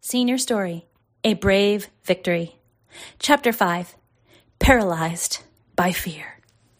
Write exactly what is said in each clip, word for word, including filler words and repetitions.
Senior Story, A Brave Victory. Chapter five, Paralyzed by Fear.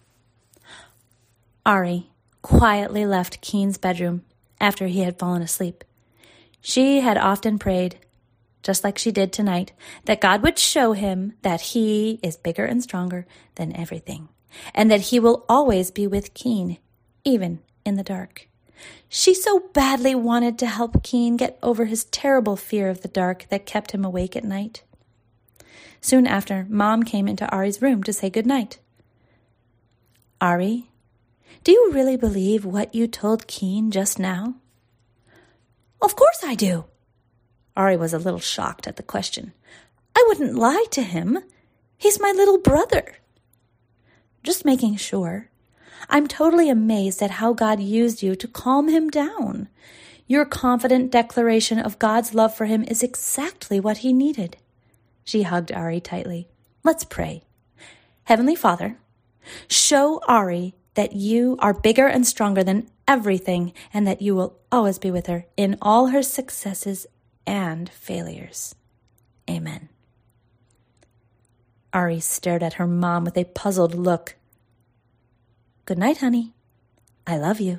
Ari quietly left Keen's bedroom after he had fallen asleep. She had often prayed, just like she did tonight, that God would show him that he is bigger and stronger than everything, and that he will always be with Keen, even in the dark. She so badly wanted to help Keen get over his terrible fear of the dark that kept him awake at night. Soon after, Mom came into Ari's room to say goodnight. "Ari, do you really believe what you told Keen just now?" "Of course I do." Ari was a little shocked at the question. "I wouldn't lie to him. He's my little brother." "Just making sure. I'm totally amazed at how God used you to calm him down. Your confident declaration of God's love for him is exactly what he needed." She hugged Ari tightly. "Let's pray. Heavenly Father, show Ari that you are bigger and stronger than everything, and that you will always be with her in all her successes and failures. Amen." Ari stared at her mom with a puzzled look. "Good night, honey. I love you."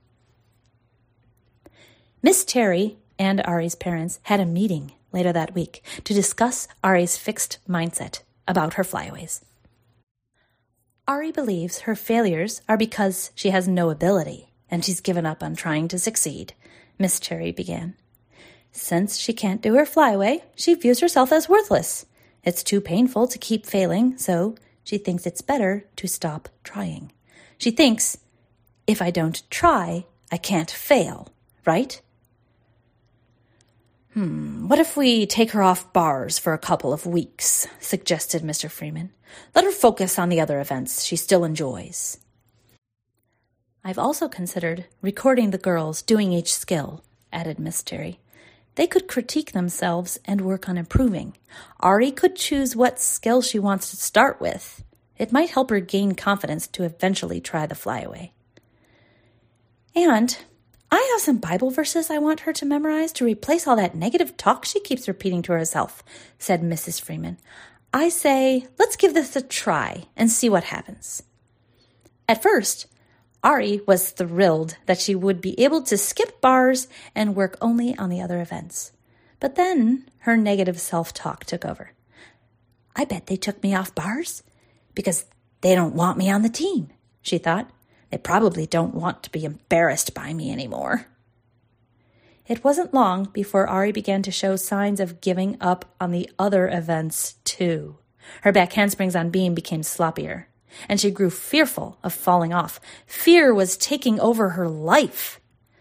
Miss Terry and Ari's parents had a meeting later that week to discuss Ari's fixed mindset about her flyaways. Ari believes her failures are because she has no ability and she's given up on trying to succeed, Miss Terry began. Since she can't do her flyaway, she views herself as worthless. It's too painful to keep failing, so she thinks it's better to stop trying. She thinks, if I don't try, I can't fail, right? Hmm, what if we take her off bars for a couple of weeks, suggested Mister Freeman. Let her focus on the other events she still enjoys. I've also considered recording the girls doing each skill, added Miss Terry. They could critique themselves and work on improving. Ari could choose what skill she wants to start with. It might help her gain confidence to eventually try the flyaway. And I have some Bible verses I want her to memorize to replace all that negative talk she keeps repeating to herself, said Missus Freeman. I say, let's give this a try and see what happens. At first, Ari was thrilled that she would be able to skip bars and work only on the other events. But then her negative self-talk took over. I bet they took me off bars because they don't want me on the team, she thought. They probably don't want to be embarrassed by me anymore. It wasn't long before Ari began to show signs of giving up on the other events, too. Her back handsprings on beam became sloppier, and she grew fearful of falling off. Fear was taking over her life.